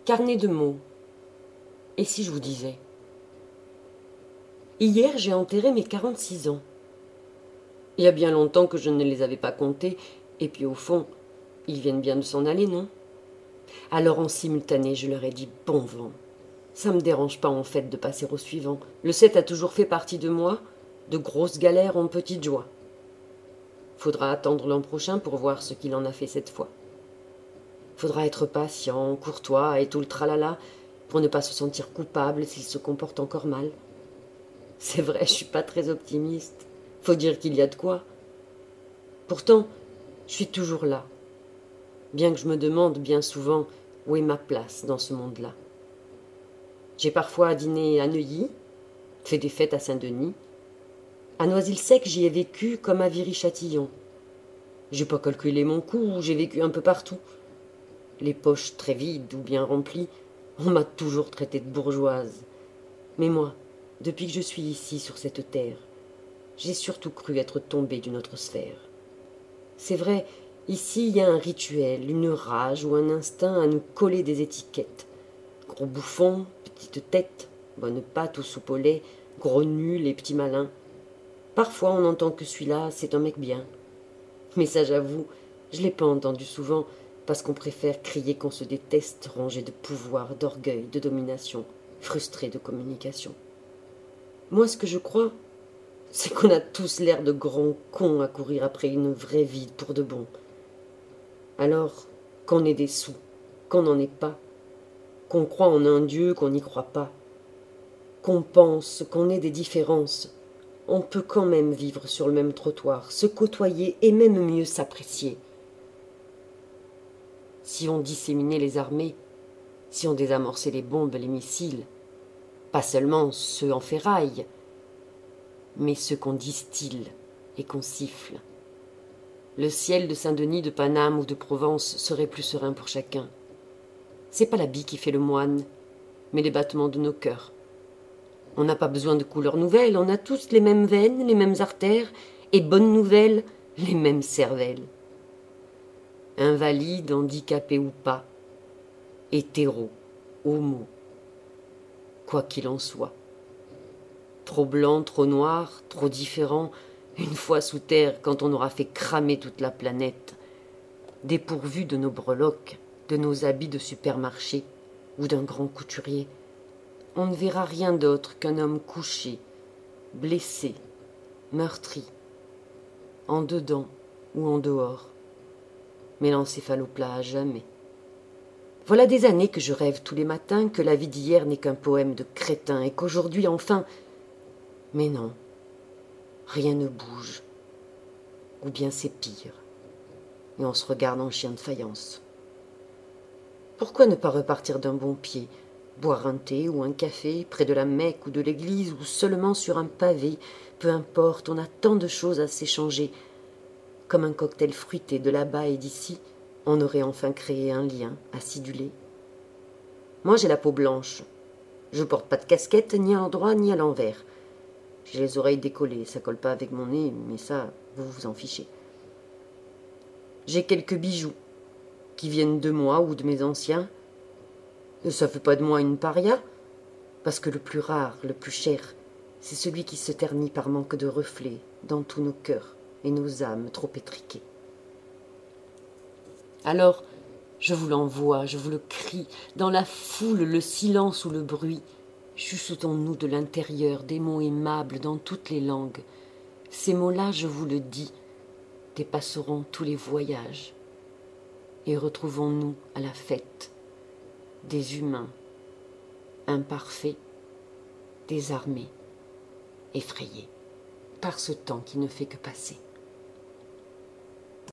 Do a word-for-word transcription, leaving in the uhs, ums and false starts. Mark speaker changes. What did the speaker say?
Speaker 1: Carnet de mots. Et si je vous disais? Hier, j'ai enterré mes quarante-six ans. Il y a bien longtemps que je ne les avais pas comptés, et puis au fond, ils viennent bien de s'en aller, non? Alors en simultané, je leur ai dit bon vent. Ça me dérange pas en fait de passer au suivant. Le sept a toujours fait partie de moi, de grosses galères en petites joies. Faudra attendre l'an prochain pour voir ce qu'il en a fait cette fois. Faudra être patient, courtois et tout le tralala pour ne pas se sentir coupable s'il se comporte encore mal. C'est vrai, je suis pas très optimiste. Faut dire qu'il y a de quoi. Pourtant, je suis toujours là. Bien que je me demande bien souvent où est ma place dans ce monde-là. J'ai parfois dîné à Neuilly, fait des fêtes à Saint-Denis. À Noisy-le-Sec, j'y ai vécu comme à Viry-Châtillon. J'ai pas calculé mon coût, j'ai vécu un peu partout. Les poches très vides ou bien remplies, on m'a toujours traité de bourgeoise. Mais moi, depuis que je suis ici, sur cette terre, j'ai surtout cru être tombée d'une autre sphère. C'est vrai, ici il y a un rituel, une rage ou un instinct à nous coller des étiquettes. Gros bouffons, petite tête, bonne pâte ou soupe au lait, gros nuls et petits malins. Parfois on entend que celui-là, c'est un mec bien. Mais ça, j'avoue, je l'ai pas entendu souvent, parce qu'on préfère crier qu'on se déteste, rongé de pouvoir, d'orgueil, de domination, frustré de communication. Moi, ce que je crois, c'est qu'on a tous l'air de grands cons à courir après une vraie vie pour de bon. Alors, qu'on ait des sous, qu'on n'en ait pas, qu'on croit en un Dieu, qu'on n'y croit pas, qu'on pense, qu'on ait des différences, on peut quand même vivre sur le même trottoir, se côtoyer et même mieux s'apprécier. Si on disséminait les armées, si on désamorçait les bombes, les missiles, pas seulement ceux en ferraille, mais ceux qu'on distille et qu'on siffle, le ciel de Saint-Denis, de Paname ou de Provence serait plus serein pour chacun. C'est pas l'habit qui fait le moine, mais les battements de nos cœurs. On n'a pas besoin de couleurs nouvelles, on a tous les mêmes veines, les mêmes artères, et bonne nouvelle, les mêmes cervelles. Invalide, handicapé ou pas, hétéro, homo, quoi qu'il en soit. Trop blanc, trop noir, trop différent, une fois sous terre quand on aura fait cramer toute la planète, dépourvu de nos breloques, de nos habits de supermarché ou d'un grand couturier, on ne verra rien d'autre qu'un homme couché, blessé, meurtri, en dedans ou en dehors, mais l'encéphaloplat à jamais. Voilà des années que je rêve tous les matins que la vie d'hier n'est qu'un poème de crétin et qu'aujourd'hui, enfin... Mais non, rien ne bouge, ou bien c'est pire, et on se regarde en chien de faïence. Pourquoi ne pas repartir d'un bon pied, boire un thé ou un café près de la Mecque ou de l'église ou seulement sur un pavé, peu importe, on a tant de choses à s'échanger. Comme un cocktail fruité de là-bas et d'ici, on aurait enfin créé un lien acidulé. Moi, j'ai la peau blanche. Je porte pas de casquette, ni à l'endroit ni à l'envers. J'ai les oreilles décollées, ça colle pas avec mon nez, mais ça, vous vous en fichez. J'ai quelques bijoux, qui viennent de moi ou de mes anciens. Ça fait pas de moi une paria, parce que le plus rare, le plus cher, c'est celui qui se ternit par manque de reflets dans tous nos cœurs et nos âmes trop étriquées. Alors, je vous l'envoie, je vous le crie, dans la foule, le silence ou le bruit, chuchotons-nous de l'intérieur des mots aimables dans toutes les langues. Ces mots-là, je vous le dis, dépasseront tous les voyages. Et retrouvons-nous à la fête des humains, imparfaits, désarmés, effrayés, par ce temps qui ne fait que passer.